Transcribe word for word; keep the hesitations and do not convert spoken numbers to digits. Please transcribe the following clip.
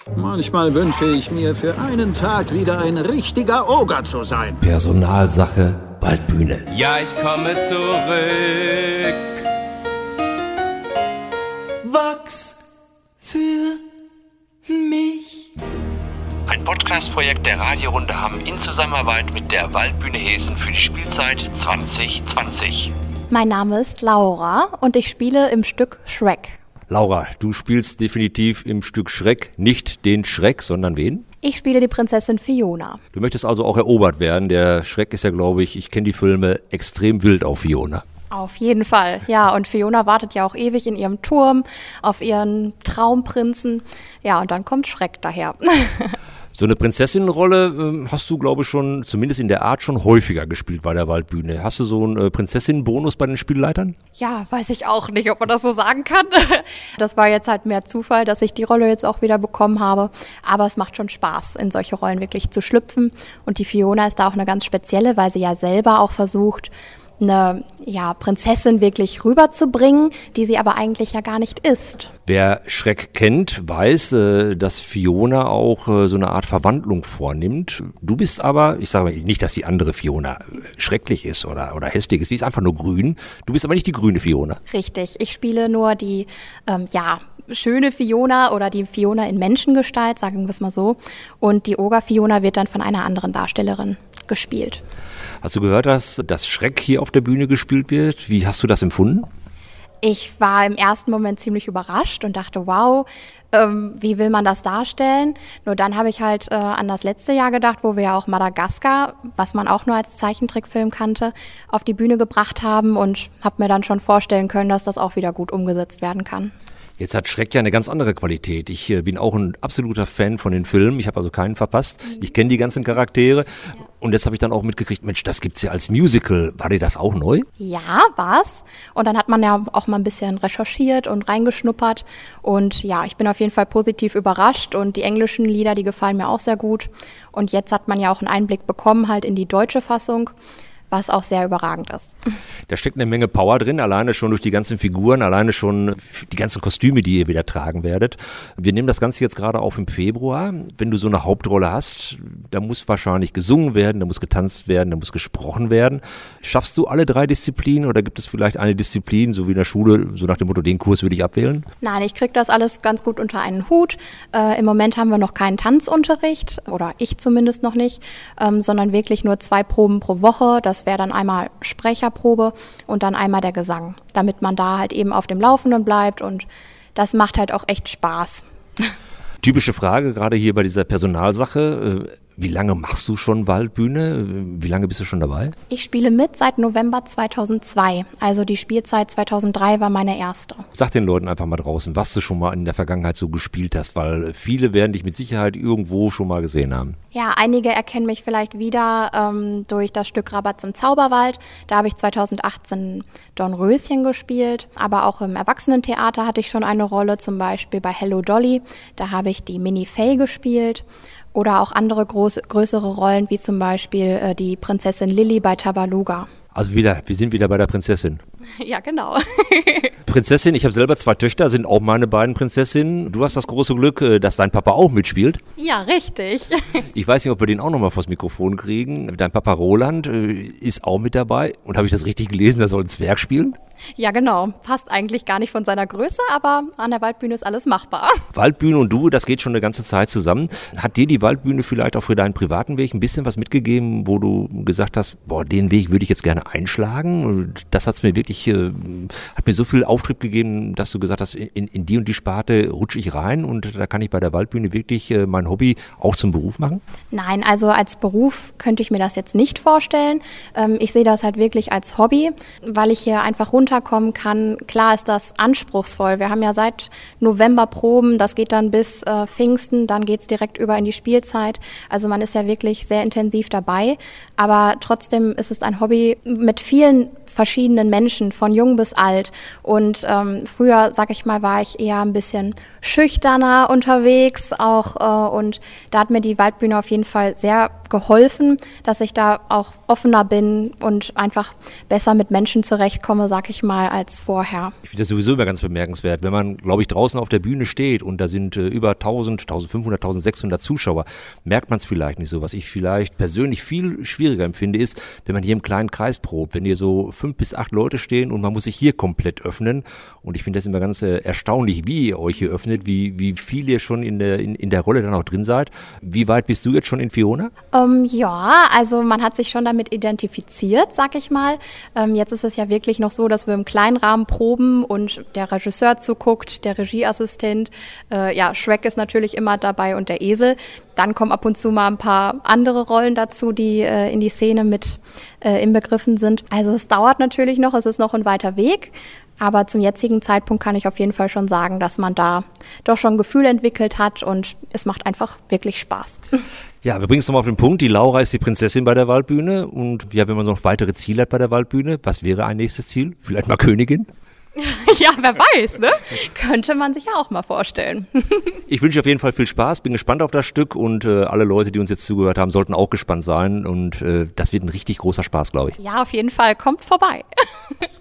Manchmal wünsche ich mir für einen Tag wieder ein richtiger Oger zu sein. Personalsache Waldbühne. Ja, ich komme zurück. Wachs für mich. Ein Podcast-Projekt der Radiorunde Hamm in Zusammenarbeit mit der Waldbühne Hessen für die Spielzeit zwanzig zwanzig. Mein Name ist Laura und ich spiele im Stück Shrek. Laura, du spielst definitiv im Stück Shrek nicht den Schreck, sondern wen? Ich spiele die Prinzessin Fiona. Du möchtest also auch erobert werden. Der Schreck ist ja, glaube ich, ich kenne die Filme, extrem wild auf Fiona. Auf jeden Fall, ja. Und Fiona wartet ja auch ewig in ihrem Turm auf ihren Traumprinzen. Ja, und dann kommt Shrek daher. So eine Prinzessinnenrolle äh, hast du, glaube ich, schon, zumindest in der Art, schon häufiger gespielt bei der Waldbühne. Hast du so einen äh, Prinzessinnenbonus bei den Spielleitern? Ja, weiß ich auch nicht, ob man das so sagen kann. Das war jetzt halt mehr Zufall, dass ich die Rolle jetzt auch wieder bekommen habe. Aber es macht schon Spaß, in solche Rollen wirklich zu schlüpfen. Und die Fiona ist da auch eine ganz spezielle, weil sie ja selber auch versucht, eine ja, Prinzessin wirklich rüberzubringen, die sie aber eigentlich ja gar nicht ist. Wer Shrek kennt, weiß, äh, dass Fiona auch äh, so eine Art Verwandlung vornimmt. Du bist aber, ich sage mal nicht, dass die andere Fiona schrecklich ist oder, oder hässlich ist, sie ist einfach nur grün. Du bist aber nicht die grüne Fiona. Richtig, ich spiele nur die, ähm, ja, schöne Fiona oder die Fiona in Menschengestalt, sagen wir es mal so. Und die Oger-Fiona wird dann von einer anderen Darstellerin gespielt. Hast du gehört, dass das Shrek hier auf der Bühne gespielt wird? Wie hast du das empfunden? Ich war im ersten Moment ziemlich überrascht und dachte, wow, ähm, wie will man das darstellen? Nur dann habe ich halt äh, an das letzte Jahr gedacht, wo wir ja auch Madagaskar, was man auch nur als Zeichentrickfilm kannte, auf die Bühne gebracht haben und habe mir dann schon vorstellen können, dass das auch wieder gut umgesetzt werden kann. Jetzt hat Shrek ja eine ganz andere Qualität. Ich äh, bin auch ein absoluter Fan von den Filmen. Ich habe also keinen verpasst. Mhm. Ich kenne die ganzen Charaktere. Ja. Und jetzt habe ich dann auch mitgekriegt, Mensch, das gibt's ja als Musical. War dir das auch neu? Ja, war's. Und dann hat man ja auch mal ein bisschen recherchiert und reingeschnuppert. Und ja, ich bin auf jeden Fall positiv überrascht. Und die englischen Lieder, die gefallen mir auch sehr gut. Und jetzt hat man ja auch einen Einblick bekommen halt in die deutsche Fassung, was auch sehr überragend ist. Da steckt eine Menge Power drin, alleine schon durch die ganzen Figuren, alleine schon die ganzen Kostüme, die ihr wieder tragen werdet. Wir nehmen das Ganze jetzt gerade auf im Februar. Wenn du so eine Hauptrolle hast, da muss wahrscheinlich gesungen werden, da muss getanzt werden, da muss gesprochen werden. Schaffst du alle drei Disziplinen oder gibt es vielleicht eine Disziplin, so wie in der Schule, so nach dem Motto, den Kurs würde ich abwählen? Nein, ich kriege das alles ganz gut unter einen Hut. Äh, im Moment haben wir noch keinen Tanzunterricht, oder ich zumindest noch nicht, ähm, sondern wirklich nur zwei Proben pro Woche. Das wäre dann einmal Sprecherprobe und dann einmal der Gesang, damit man da halt eben auf dem Laufenden bleibt und das macht halt auch echt Spaß. Typische Frage, gerade hier bei dieser Personalsache. Wie lange machst du schon Waldbühne? Wie lange bist du schon dabei? Ich spiele mit seit November zweitausendzwei. Also die Spielzeit zweitausenddrei war meine erste. Sag den Leuten einfach mal draußen, was du schon mal in der Vergangenheit so gespielt hast, weil viele werden dich mit Sicherheit irgendwo schon mal gesehen haben. Ja, einige erkennen mich vielleicht wieder ähm, durch das Stück Rabatz im Zauberwald. Da habe ich zweitausendachtzehn Dornröschen gespielt. Aber auch im Erwachsenentheater hatte ich schon eine Rolle, zum Beispiel bei Hello Dolly. Da habe ich die Minnie Fay gespielt. Oder auch andere große, größere Rollen, wie zum Beispiel äh, die Prinzessin Lilly bei Tabaluga. Also wieder, wir sind wieder bei der Prinzessin. Ja, genau. Prinzessin, ich habe selber zwei Töchter, sind auch meine beiden Prinzessinnen. Du hast das große Glück, dass dein Papa auch mitspielt. Ja, richtig. Ich weiß nicht, ob wir den auch nochmal vors Mikrofon kriegen. Dein Papa Roland ist auch mit dabei. Und habe ich das richtig gelesen, der soll einen Zwerg spielen? Ja, genau. Passt eigentlich gar nicht von seiner Größe, aber an der Waldbühne ist alles machbar. Waldbühne und du, das geht schon eine ganze Zeit zusammen. Hat dir die Waldbühne vielleicht auch für deinen privaten Weg ein bisschen was mitgegeben, wo du gesagt hast, boah, den Weg würde ich jetzt gerne einschlagen? Und das hat's mir wirklich, äh, hat mir so viel Auftrieb gegeben, dass du gesagt hast, in, in die und die Sparte rutsche ich rein und da kann ich bei der Waldbühne wirklich äh, mein Hobby auch zum Beruf machen? Nein, also als Beruf könnte ich mir das jetzt nicht vorstellen. Ähm, ich sehe das halt wirklich als Hobby, weil ich hier einfach runterkommen kann. Klar ist das anspruchsvoll. Wir haben ja seit November Proben, das geht dann bis äh, Pfingsten, dann geht's direkt über in die Spielzeit. Also man ist ja wirklich sehr intensiv dabei, aber trotzdem ist es ein Hobby mit vielen verschiedenen Menschen, von jung bis alt. Und ähm, früher, sag ich mal, war ich eher ein bisschen schüchterner unterwegs auch äh, und da hat mir die Waldbühne auf jeden Fall sehr geholfen, dass ich da auch offener bin und einfach besser mit Menschen zurechtkomme, sag ich mal, als vorher. Ich finde das sowieso immer ganz bemerkenswert, wenn man, glaube ich, draußen auf der Bühne steht und da sind äh, über tausend, tausendfünfhundert, tausendsechshundert Zuschauer, merkt man es vielleicht nicht so. Was ich vielleicht persönlich viel schwieriger empfinde, ist, wenn man hier im kleinen Kreis probt, wenn hier so fünf bis acht Leute stehen und man muss sich hier komplett öffnen. Und ich finde das immer ganz äh, erstaunlich, wie ihr euch hier öffnet, wie, wie viel ihr schon in der, in, in der Rolle dann auch drin seid. Wie weit bist du jetzt schon in Fiona? Ähm, ja, also man hat sich schon damit identifiziert, sag ich mal. Ähm, jetzt ist es ja wirklich noch so, dass wir im kleinen Rahmen proben und der Regisseur zuguckt, der Regieassistent. Äh, ja, Shrek ist natürlich immer dabei und der Esel. Dann kommen ab und zu mal ein paar andere Rollen dazu, die äh, in die Szene mit äh, inbegriffen sind. Also es dauert natürlich noch, es ist noch ein weiter Weg. Aber zum jetzigen Zeitpunkt kann ich auf jeden Fall schon sagen, dass man da doch schon ein Gefühl entwickelt hat und es macht einfach wirklich Spaß. Ja, wir bringen es nochmal auf den Punkt. Die Laura ist die Prinzessin bei der Waldbühne und ja, wenn man noch weitere Ziele hat bei der Waldbühne, was wäre ein nächstes Ziel? Vielleicht mal Königin? Ja, wer weiß, ne? Könnte man sich ja auch mal vorstellen. Ich wünsche auf jeden Fall viel Spaß, bin gespannt auf das Stück und äh, alle Leute, die uns jetzt zugehört haben, sollten auch gespannt sein und äh, das wird ein richtig großer Spaß, glaube ich. Ja, auf jeden Fall. Kommt vorbei.